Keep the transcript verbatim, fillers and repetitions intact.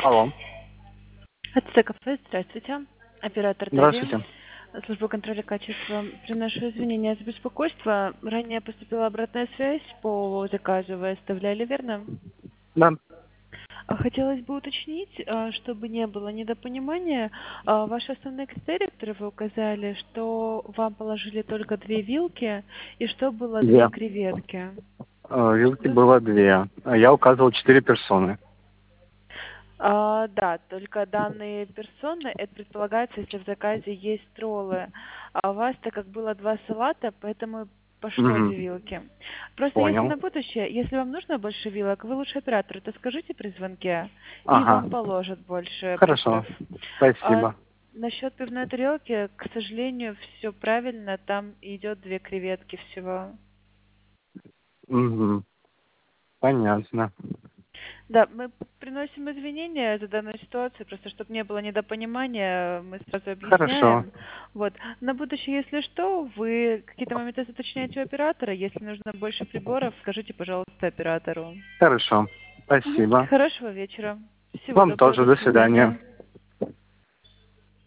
Алло. Это кафе, здравствуйте. Оператор Тави. Здравствуйте. Служба контроля качества. Приношу извинения за беспокойство. Ранее поступила обратная связь по заказу. Вы оставляли, верно? Да. А Хотелось бы уточнить, а, чтобы не было недопонимания, а, ваши основные критерии, которые вы указали, что вам положили только две вилки и что было две Две. креветки. Э, Вилки Вы- было две. А я указывал четыре персоны. А, да, только данные персоны, это предполагается, если в заказе есть роллы. А у вас, так как было два салата, поэтому пошло Угу. две вилки. Просто если Понял. на будущее, если вам нужно больше вилок, вы лучше оператору это скажите при звонке, и Ага. вам положат больше Хорошо. приборов. А Спасибо. насчет пивной тарелки, к сожалению, все правильно, там идет две креветки всего. Угу. Понятно. Да, мы приносим извинения за данную ситуацию, просто чтобы не было недопонимания, мы сразу Хорошо. объясняем. Вот. На будущее, если что, вы какие-то моменты уточняете у оператора. Если нужно больше приборов, скажите, пожалуйста, оператору. Хорошо. Мгм. Спасибо. Хорошего вечера. Всего Вам доброго, тоже. до До свидания. свидания.